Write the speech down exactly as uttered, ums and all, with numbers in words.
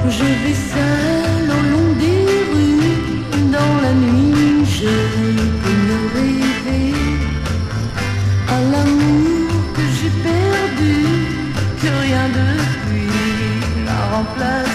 Je vais seule au long des rues, dans la nuit je peux me rêver à l'amour que j'ai perdu, que rien depuis n'a remplacé.